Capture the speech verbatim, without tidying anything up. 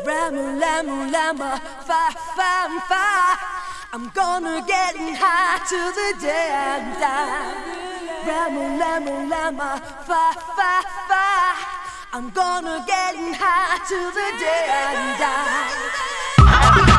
Ramu, lamu, lama, fa, fa, fa. I'm gonna get high to the day I die. Ramu, lamu, lama, fa, fa, fa. I'm gonna get high to the day I die.